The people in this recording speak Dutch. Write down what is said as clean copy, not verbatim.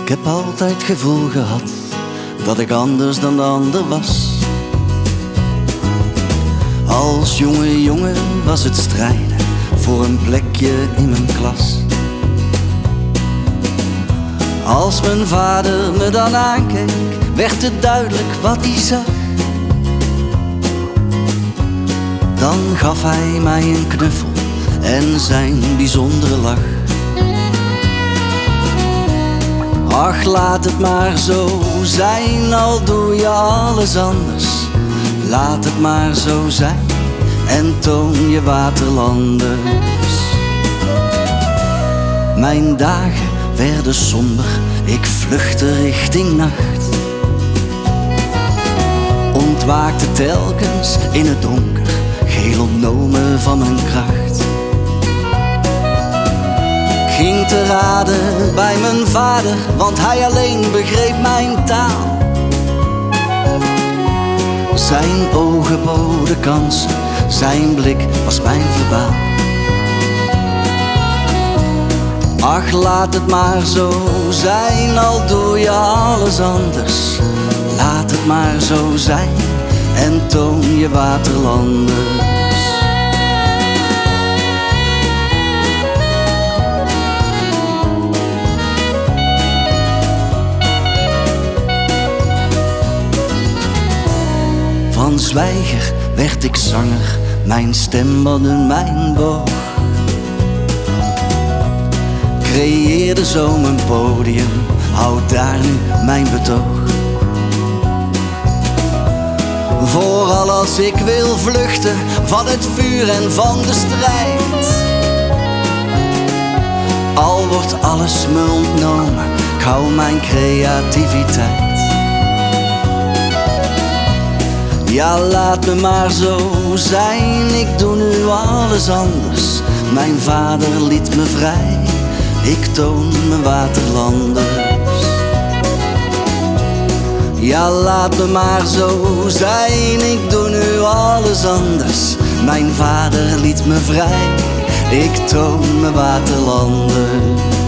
Ik heb altijd het gevoel gehad dat ik anders dan de ander was. Als jonge jongen was het strijden voor een plekje in mijn klas. Als mijn vader me dan aankeek, werd het duidelijk wat hij zag. Dan gaf hij mij een knuffel en zijn bijzondere lach. Ach, laat het maar zo zijn, al doe je alles anders. Laat het maar zo zijn en toon je waterlanders. Mijn dagen werden somber, ik vluchtte richting nacht. Ontwaakte telkens in het donker, geheel ontnomen van mijn kracht. Ging te raden bij mijn vader, want hij alleen begreep mijn taal. Zijn ogen boden kansen, zijn blik was mijn verbaal. Ach, laat het maar zo zijn, al doe je alles anders. Laat het maar zo zijn en toon je waterlanders. Van zwijger werd ik zanger, mijn stem hadden mijn boog. Creëerde zo mijn podium, houd daar nu mijn betoog. Vooral als ik wil vluchten van het vuur en van de strijd. Al wordt alles me ontnomen, ik hou mijn creativiteit. Ja, laat me maar zo zijn, ik doe nu alles anders. Mijn vader liet me vrij, ik toon mijn waterlanders. Ja, laat me maar zo zijn, ik doe nu alles anders. Mijn vader liet me vrij, ik toon mijn waterlanders.